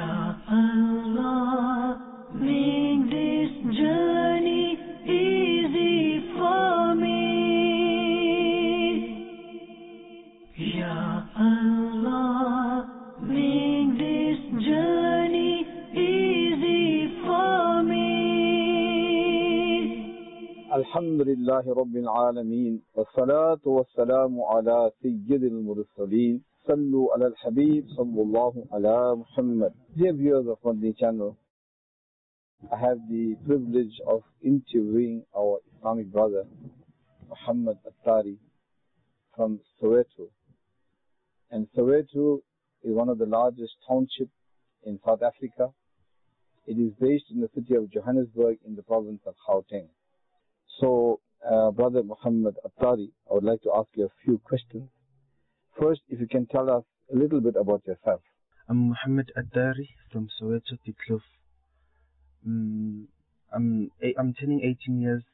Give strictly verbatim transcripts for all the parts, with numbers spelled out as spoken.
Ya Allah, make this journey easy for me. Ya Allah, make this journey easy for me. Alhamdulillahi Rabbil Alameen, wassalatu wassalamu ala Sayyidil Mursaleen, sallu ala al-Habib, sallallahu ala Muhammad. Dear viewers of Madani channel, I have the privilege of interviewing our Islamic brother, Muhammad Attari from Soweto. And Soweto is one of the largest townships in South Africa. It is based in the city of Johannesburg in the province of Gauteng. So, uh, Brother Muhammad Attari, I would like to ask you a few questions. First, if you can tell us a little bit about yourself. I'm Muhammad Attari from Soweto, Diepkloof. Um, I'm I'm turning eighteen years.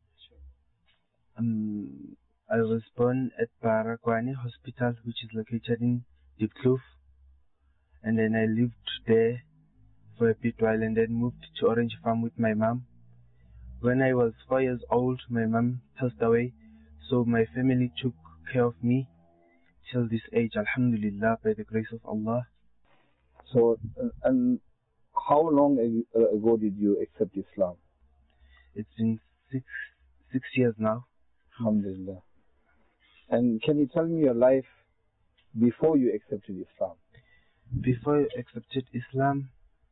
Um, I was born at Baragwanath Hospital, which is located in Diepkloof, and then I lived there for a bit while, and then moved to Orange Farm with my mom. When I was four years old, my mom passed away, so my family took care of me till this age, alhamdulillah, by the grace of Allah. So, uh, and how long ago did you accept Islam? It's been six six years now. Alhamdulillah. And can you tell me your life before you accepted Islam? Before I accepted Islam,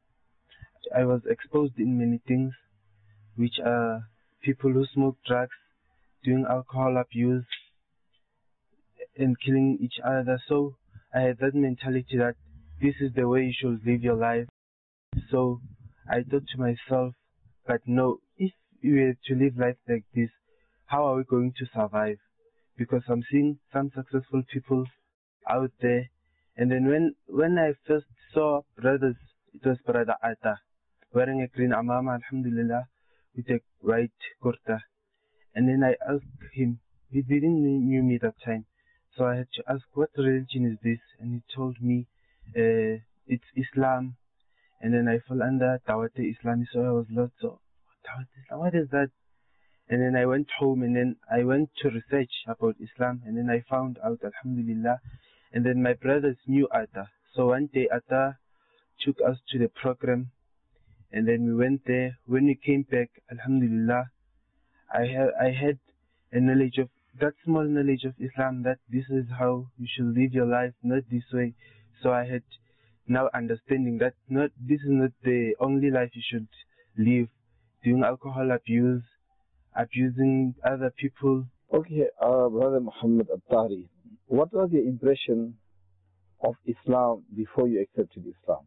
I was exposed in many things, which are people who smoke drugs, doing alcohol abuse, and killing each other. So I had that mentality that this is the way you should live your life. So I thought to myself, but no, if we were to live life like this, how are we going to survive? Because I'm seeing some successful people out there. And then when, when I first saw brothers, it was Brother Atta, wearing a green amama, alhamdulillah, with a white kurta. And then I asked him, he didn't know me that time. So I had to ask, what religion is this? And he told me, uh, it's Islam. And then I fell under Dawat-e Islami, so I was lost. So, Dawat-e Islam, what is that? And then I went home, and then I went to research about Islam, and then I found out, alhamdulillah. And then my brothers knew Atta. So one day Atta took us to the program, and then we went there. When we came back, alhamdulillah, I had, I had a knowledge of, that small knowledge of Islam, that this is how you should live your life, not this way. So I had now understanding that not this is not the only life you should live, doing alcohol abuse, abusing other people. Okay, uh, Brother Muhammad Attari, what was your impression of Islam before you accepted Islam?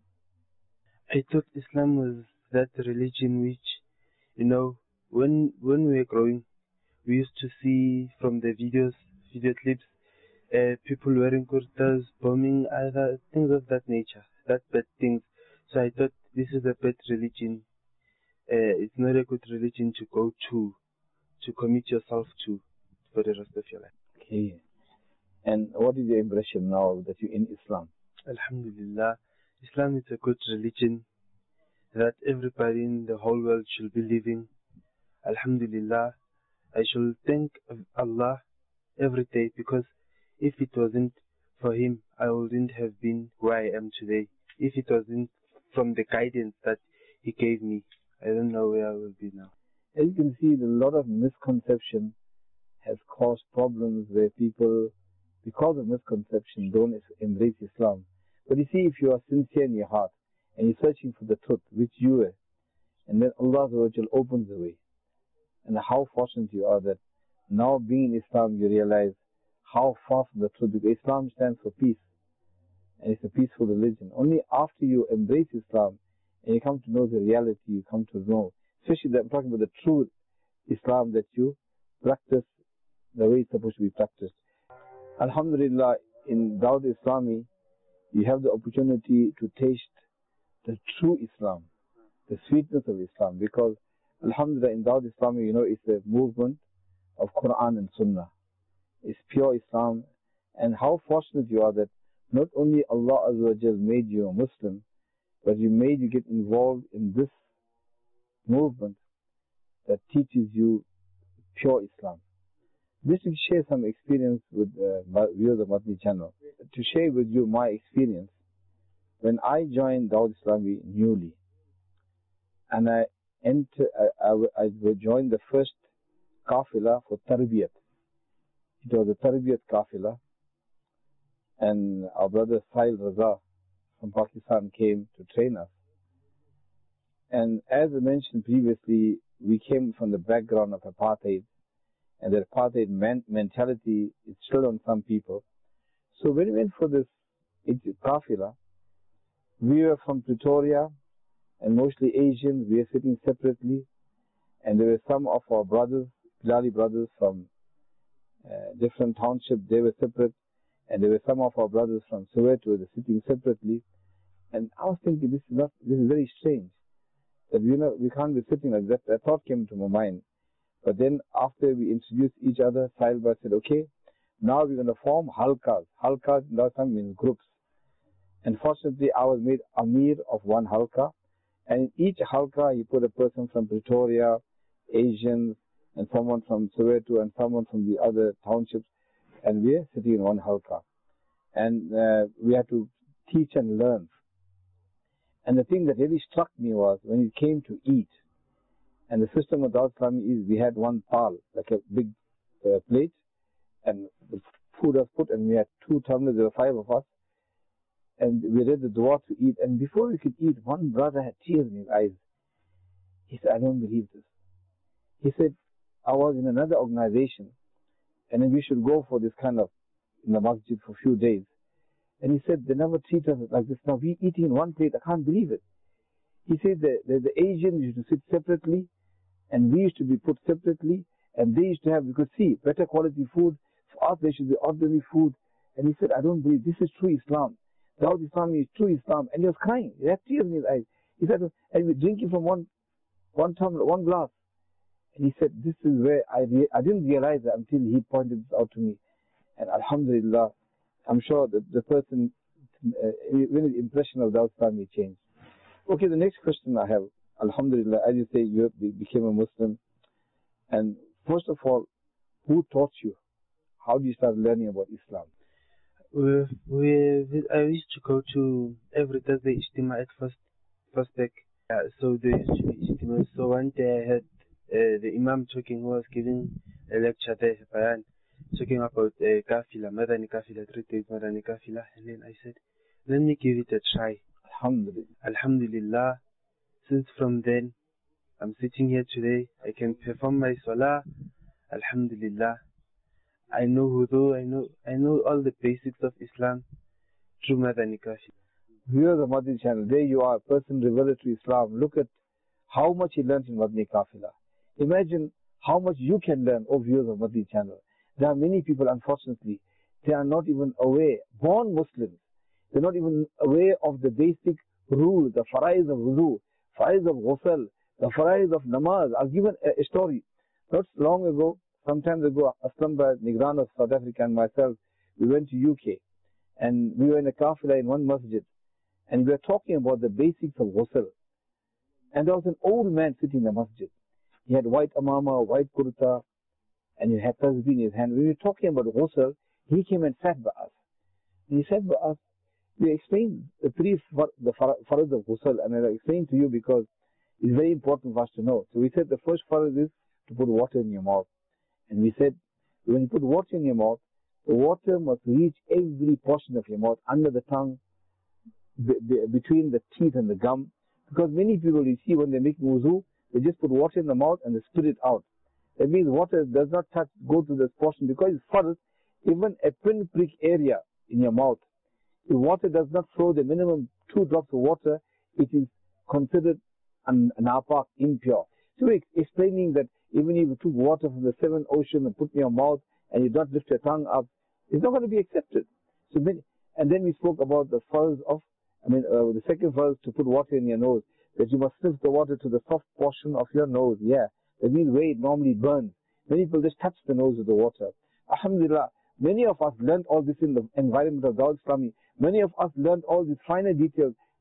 I thought Islam was that religion which, you know, when when we were growing, we used to see from the videos, video clips, uh, people wearing kurtas, bombing, other things of that nature, that bad things. So I thought this is a bad religion. Uh, it's not a good religion to go to, to commit yourself to for the rest of your life. Okay. And what is your impression now that you're in Islam? Alhamdulillah, Islam is a good religion that everybody in the whole world should be living. Alhamdulillah, I should thank Allah every day, because if it wasn't for Him, I wouldn't have been where I am today. If it wasn't from the guidance that He gave me, I don't know where I will be now. As you can see, a lot of misconception has caused problems where people, because of misconception, don't embrace Islam. But you see, if you are sincere in your heart and you're searching for the truth, which you were, and then Allah opens the way. And how fortunate you are that now being in Islam, you realize how far from the truth, because Islam stands for peace, and it's a peaceful religion. Only after you embrace Islam and you come to know the reality, you come to know, especially that I'm talking about the true Islam, that you practice the way it's supposed to be practiced. Alhamdulillah, in Dawat Islami, you have the opportunity to taste the true Islam, the sweetness of Islam, because Alhamdulillah, in Dawat Islami, you know, it's a movement of Quran and Sunnah. It's pure Islam. And how fortunate you are that not only Allah Azza wa Jal made you a Muslim, but you made you get involved in this movement that teaches you pure Islam. Just to share some experience with uh, viewers of Madani channel. To share with you my experience, when I joined Dawat Islami newly, and I enter, I, I, I joined the first kafila for Tarbiyat. It was a Tarbiyat kafila, and our brother Sahil Raza from Pakistan came to train us. And as I mentioned previously, we came from the background of apartheid, and the apartheid man- mentality is still on some people. So when we went for this kafila, we were from Pretoria, and mostly Asians. We were sitting separately, and there were some of our brothers, Pilali brothers from uh, different townships. They were separate, and there were some of our brothers from Soweto. They were sitting separately. And I was thinking, this is not, this is very strange. That you know we can't be sitting like that. That thought came to my mind. But then after we introduced each other, Sahilbhai said, okay, now we're going to form halkas. Halkas in that time means groups. And fortunately, I was made Amir of one halka. And in each halka, he put a person from Pretoria, Asians, and someone from Soweto, and someone from the other townships. And we're sitting in one halka. And uh, we had to teach and learn. And the thing that really struck me was when it came to eat. And the system of Dawat Islami is we had one pal, like a big uh, plate, and the food was put, and we had two tumblers, there were five of us, and we read the dua to eat. And before we could eat, one brother had tears in his eyes. He said, I don't believe this. He said, I was in another organization, and then we should go for this kind of, in the masjid for a few days. And he said, they never treat us like this. Now we eating in one plate, I can't believe it. He said that the, the Asians used to sit separately, and we used to be put separately, and they used to have, you could see, better quality food. For us, there should be ordinary food. And he said, I don't believe this is true Islam. Dawat Islam is true Islam. And he was crying. He had tears in his eyes. He said, and we're drinking from one, one tumbler, one glass. And he said, this is where I, re- I didn't realize that until he pointed this out to me. And Alhamdulillah, I'm sure that the person, uh, when his impression of Dawat Islami changed. Okay, the next question I have, Alhamdulillah, as you say, you became a Muslim. And first of all, who taught you? How did you start learning about Islam? We, we, I used to go to every Thursday Ijtima at first, first deck. Uh, so there used to be Ijtima. So one day I had uh, the Imam talking, who was giving a lecture there, Bayan, talking about uh, Kafila, Madani Kafila, three days Madani Kafila. And then I said, let me give it a try. Alhamdulillah. Alhamdulillah. Since from then, I'm sitting here today. I can perform my salah. Alhamdulillah. I know wudu. I know I know all the basics of Islam through Madani Kafila. Viewers of Madani channel, there you are, a person revealed to Islam. Look at how much he learned in Madani Kafila. Imagine how much you can learn, oh viewers of Madani channel. There are many people, unfortunately, they are not even aware, born Muslims, they're not even aware of the basic rules, the faraiz of wudu, faraiz of ghusl, the faraiz of namaz. I'll give a, a story. Not long ago, sometimes ago, Aslam Bhai, Nigran of South Africa, and myself, we went to U K, and we were in a kafila in one masjid, and we were talking about the basics of ghusl. And there was an old man sitting in the masjid. He had white amama, white kurta, and he had tasbih in his hand. We were talking about ghusl. He came and sat by us. And he sat by us. We explained the three far, the farad of ghusl, and I explained to you because it's very important for us to know. So we said the first farad is to put water in your mouth. And we said, when you put water in your mouth, the water must reach every portion of your mouth, under the tongue, be, be, between the teeth and the gum. Because many people you see when they're making wuzu, they just put water in the mouth and they spit it out. That means water does not touch, go to this portion, because it's farad, even a pinprick area in your mouth. If water does not flow the minimum two drops of water, it is considered an napak, impure. So we're explaining that even if you took water from the seven ocean and put in your mouth and you don't lift your tongue up, it's not going to be accepted. So many, and then we spoke about the farz of, I mean, uh, the second farz to put water in your nose, that you must lift the water to the soft portion of your nose. Yeah, that means where it normally burns. Many people just touch the nose with the water. Alhamdulillah, many of us learned all this in the environment of Dawat Islami. Many of us learned all these finer details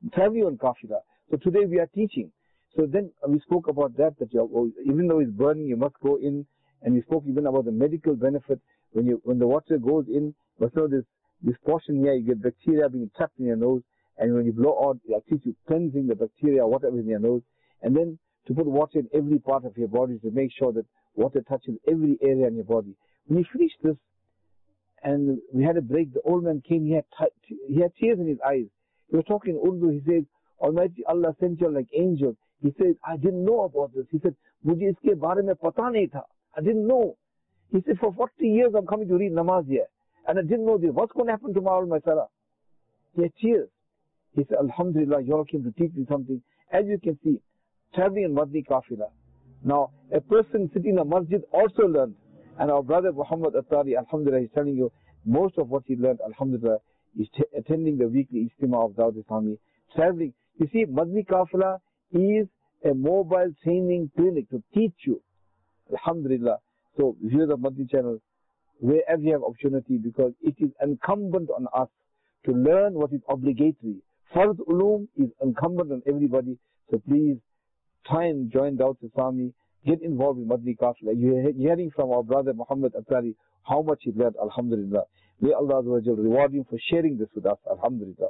traveling on kafila. So today we are teaching. So then we spoke about that, that you, even though it's burning, you must go in. And we spoke even about the medical benefit. When you when the water goes in, but so this this portion here, you get bacteria being trapped in your nose. And when you blow out, it teach you cleansing the bacteria, whatever is in your nose. And then to put water in every part of your body to make sure that water touches every area in your body. When you finished this, and we had a break, the old man came, he had, t- he had tears in his eyes. He was talking in Urdu, he said, Almighty Allah sent you like angels. He said, I didn't know about this. He said, Mujhe iske baare mein pata nahi tha. I didn't know. He said, for forty years I'm coming to read namaz here. And I didn't know this. What's going to happen tomorrow, my Salah? He had tears. He said, Alhamdulillah, you all came to teach me something. As you can see, traveling in Madni Kafila. Now, a person sitting in a masjid also learned. And our brother Muhammad Attari, Alhamdulillah, he's telling you, most of what he learned, Alhamdulillah, is t- attending the weekly Ijtima of Dawud Islami. Traveling. You see, Madni Kafila is a mobile training clinic to teach you. Alhamdulillah. So, viewers of Madni channel, wherever you have opportunity, because it is incumbent on us to learn what is obligatory. Fard Ulum is incumbent on everybody. So please try and join Dawud Islami. Get involved in Madni Kafila. You're hearing from our brother Muhammad Attari how much he learned, Alhamdulillah. May Allah reward him for sharing this with us, Alhamdulillah.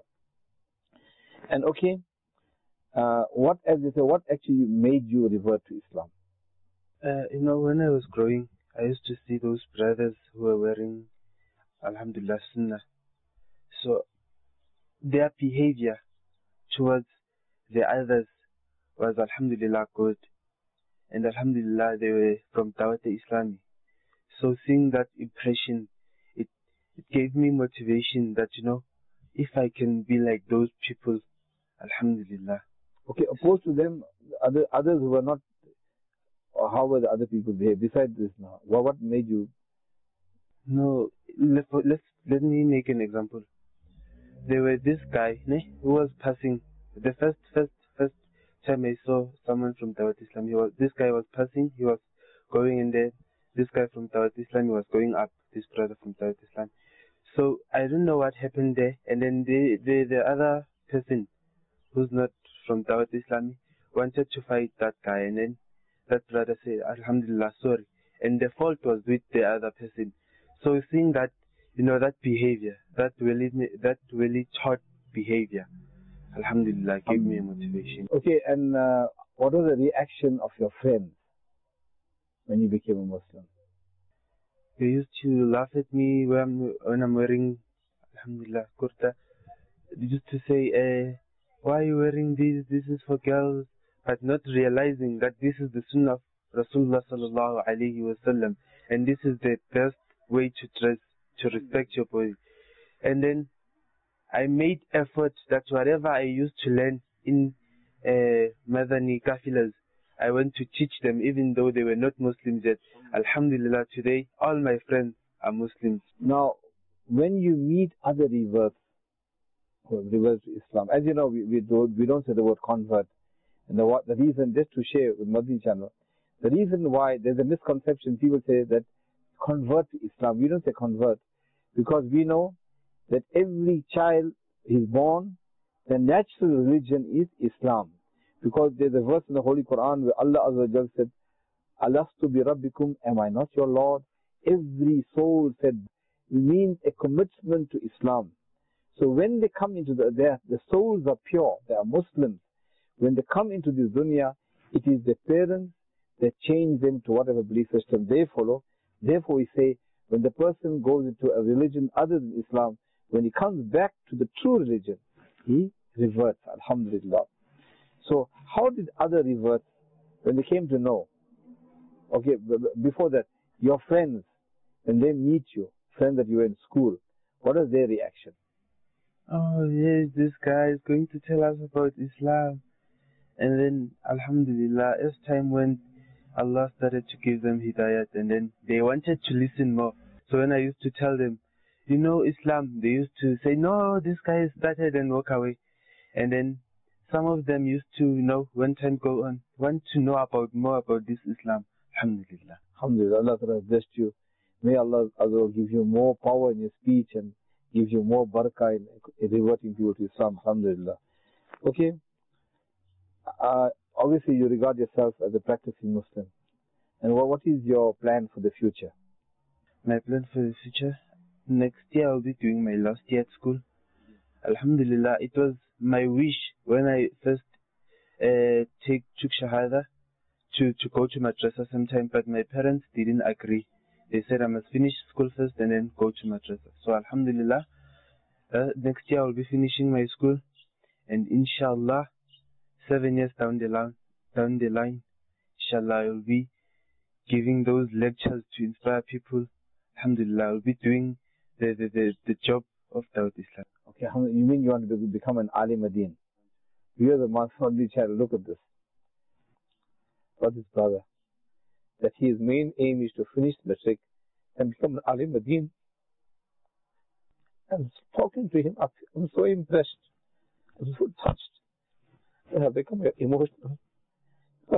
And okay, uh, what, as they say, what actually made you revert to Islam? Uh, you know, when I was growing, I used to see those brothers who were wearing, Alhamdulillah, Sunnah. So, their behavior towards the others was, Alhamdulillah, good. And Alhamdulillah, they were from Dawat Islami. So, seeing that impression, it, it gave me motivation that, you know, if I can be like those people, Alhamdulillah. Okay, opposed to them, other others who were not, or how were the other people behave besides this now? Well, what made you? No, let, let's, let me make an example. There was this guy ne, who was passing. The first, first, first time I saw someone from Dawat Islam, he was, this guy was passing, he was going in there. This guy from Dawat Islam, he was going up, this brother from Dawat Islam. So, I don't know what happened there. And then the, the, the other person, who's not from Dawat Islami, wanted to fight that guy. And then that brother said, Alhamdulillah, sorry. And the fault was with the other person. So seeing that, you know, that behavior, that really, that really taught behavior, Alhamdulillah, gave um, me a motivation. Okay, and uh, what was the reaction of your friends when you became a Muslim? They used to laugh at me when I'm, when I'm wearing, Alhamdulillah, kurta. They used to say, eh, why are you wearing this? This is for girls. But not realizing that this is the sunnah of Rasulullah sallallahu alayhi wa sallam. And this is the best way to dress, to respect your body. And then I made effort that whatever I used to learn in uh, Madani Kafilas, I went to teach them even though they were not Muslims yet. Alhamdulillah, today all my friends are Muslims. Now, when you meet other reverts, who reverts to Islam, as you know, we, we, don't, we don't say the word convert. And the, what, the reason, just to share with Madani channel, the reason why there's a misconception, people say that convert to Islam. We don't say convert, because we know that every child is born, the natural religion is Islam. Because there's a verse in the Holy Quran where Allah Azza wa Jal said, Alastu bi Rabbikum, am I not your Lord? Every soul said, it means a commitment to Islam. So when they come into the, the souls are pure, they are Muslims. When they come into this dunya, it is the parents that change them to whatever belief system they follow. Therefore we say, when the person goes into a religion other than Islam, when he comes back to the true religion, he reverts, Alhamdulillah. So how did other revert when they came to know? Okay, b- b- before that, your friends, when they meet you, friends that you were in school, what is their reaction? Oh yes, this guy is going to tell us about Islam. And then, Alhamdulillah, as time went, Allah started to give them hidayat, and then they wanted to listen more. So when I used to tell them, you know Islam, they used to say, no, this guy is started, and walk away. And then some of them used to, you know, when time go on, want to know about more about this Islam. Alhamdulillah. Alhamdulillah, Allah has blessed you. May Allah Azza give you more power in your speech and give you more barakah in, in reverting people to Islam. Alhamdulillah. Okay, uh, obviously you regard yourself as a practicing Muslim. And what, what is your plan for the future? My plan for the future? Next year I'll be doing my last year at school. Alhamdulillah, it was my wish when I first uh, take, took Shahada to, to go to madrasa sometime, but my parents didn't agree. They said I must finish school first and then go to madrasa. So Alhamdulillah, uh, next year I'll be finishing my school, and inshallah, seven years down the line, down the line, inshallah I'll be giving those lectures to inspire people. Alhamdulillah, I'll be doing the, the, the, the job of Dawat Islam. Okay, you mean you want to become an Alim Adin? You are the Masudi child. Look at this. What is brother? That his main aim is to finish the matric and become an Alim Adin. And talking to him, I'm so impressed. I'm so touched. I have become emotional. I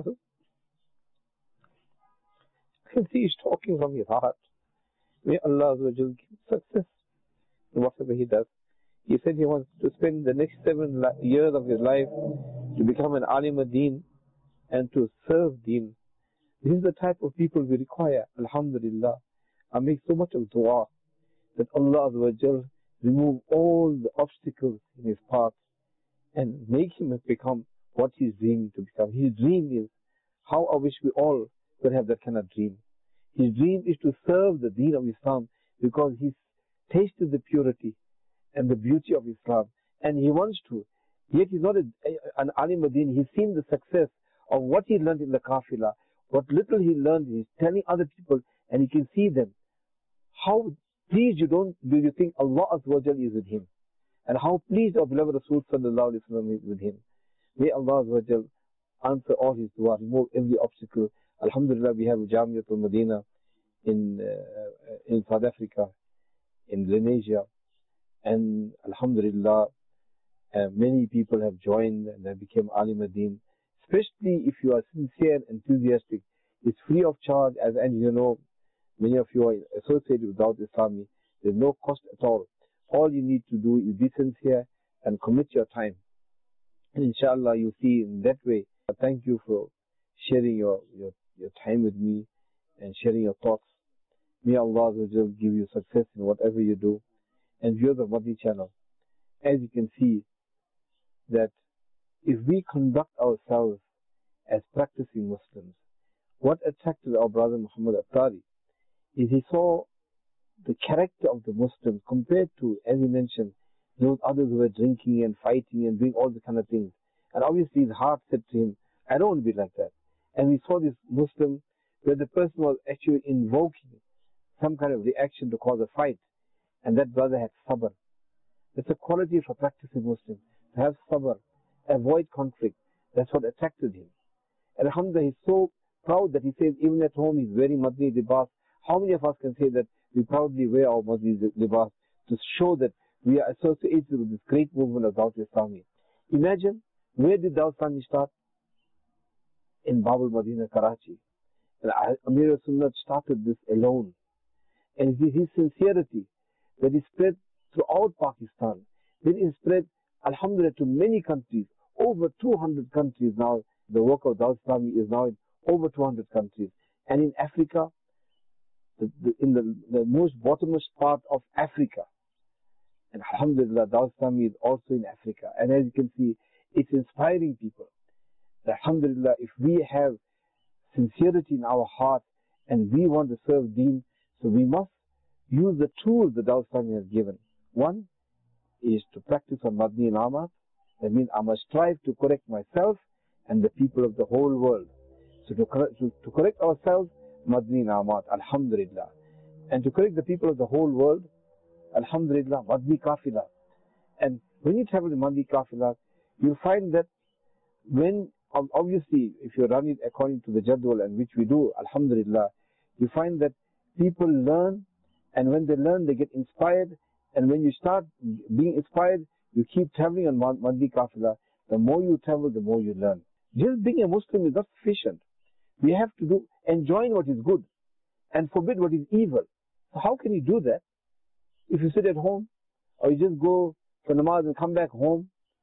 can see he's talking from his heart. May Allah give success in whatever he does. He said he wants to spend the next seven years of his life to become an Alim Adin and to serve Deen. This is the type of people we require. Alhamdulillah. I make so much of dua that Allah Azza remove all the obstacles in his path and make him become what he's dreaming to become. His dream is, how I wish we all could have that kind of dream. His dream is to serve the Deen of Islam because he's tasted the purity and the beauty of Islam, and he wants to. Yet he's not a, a, an Alim Adin. He's seen the success of what he learned in the Kafilah. What little he learned, he's telling other people, and he can see them. How pleased you don't do you think Allah Azza wa Jal is with him, and how pleased our beloved Rasul Sallallahu Alaihi Wasallam is with him. May Allah Azza wa Jal answer all his dua, remove every obstacle. Alhamdulillah, we have Jamiatul Medina in uh, in South Africa, in Indonesia. And Alhamdulillah, uh, many people have joined and have become Alim Adin. Especially if you are sincere and enthusiastic. It's free of charge, as and you know, many of you are associated with Dawat Islami. There's no cost at all. All you need to do is be sincere and commit your time. And inshallah, you see in that way. Thank you for sharing your, your, your time with me and sharing your thoughts. May Allah give you success in whatever you do. And viewers of Madani channel, as you can see, that if we conduct ourselves as practicing Muslims, what attracted our brother Muhammad Attari is he saw the character of the Muslims compared to, as he mentioned, those others who were drinking and fighting and doing all the kind of things. And obviously his heart said to him, I don't want to be like that. And we saw this Muslim where the person was actually invoking some kind of reaction to cause a fight. And that brother had sabr. It's a quality for practicing Muslim. To have sabr, avoid conflict. That's what attracted him. And alhamdulillah, he's so proud that he says even at home he's wearing Madani libas. How many of us can say that we proudly wear our Madani libas to show that we are associated with this great movement of Dawat Islami? Imagine, where did Dawat Islami start? In Babul Madinah, Karachi. And Amir Sunnat started this alone. And it is his sincerity that is spread throughout Pakistan. Then it is spread, alhamdulillah, to many countries. Over two hundred countries now. The work of Dawat Islami is now in over two hundred countries. And in Africa, the, the, in the, the most bottommost part of Africa. And alhamdulillah, Dawat Islami is also in Africa. And as you can see, it's inspiring people. Alhamdulillah, if we have sincerity in our heart and we want to serve Deen, so we must use the tools that Dawat Islami has given. One is to practice on Madani Inamat. That means I must strive to correct myself and the people of the whole world. So to, to, to correct ourselves, Madani Inamat, alhamdulillah. And to correct the people of the whole world, alhamdulillah, Madani Kafilah. And when you travel in Madani Kafilah, you'll find that when, obviously, if you run it according to the jadwal and which we do, alhamdulillah, you find that people learn, and when they learn, they get inspired, and when you start being inspired, you keep traveling on Madani Kafilah. The more you travel, the more you learn. Just being a Muslim is not sufficient. We have to do, enjoying what is good, and forbid what is evil. So how can you do that? If you sit at home, or you just go for namaz and come back home,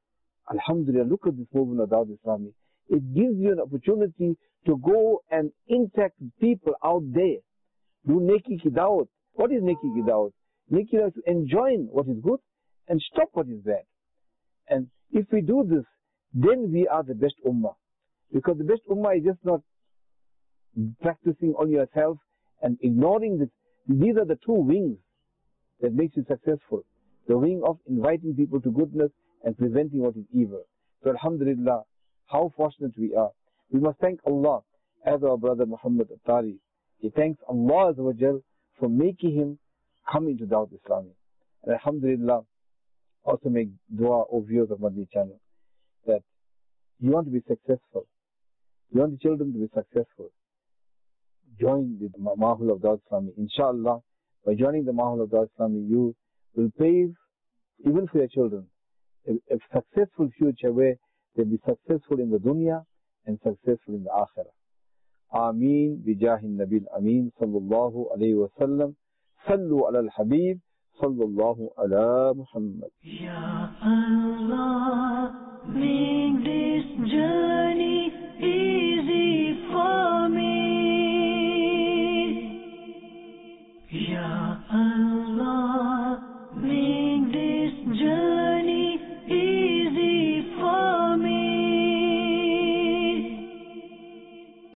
Alhamdulillah, look at this movement of Dawat Islami. It gives you an opportunity to go and interact with people out there. Do neki ki dawat. What is neki ki dawat? Neki ki dawat is to enjoy what is good and stop what is bad. And if we do this, then we are the best ummah. Because the best ummah is just not practicing on yourself and ignoring this. These are the two wings that makes you successful. The wing of inviting people to goodness and preventing what is evil. So Alhamdulillah, how fortunate we are. We must thank Allah, as our brother Muhammad Attari. He thanks Allah Azza wa Jal for making him come into Dawat Islami. And Alhamdulillah, also make dua, O viewers of Madani channel, that you want to be successful. You want the children to be successful. Join the Mahul of Dawat Islami. Inshallah, by joining the Mahul of Dawat Islami, you will pave, even for your children, a, a successful future where they'll be successful in the dunya and successful in the akhirah. Ameen bijahin nabil ameen sallallahu alayhi wa sallam. Sallu ala al-habib sallallahu ala Muhammad. Ya Allah, make this journey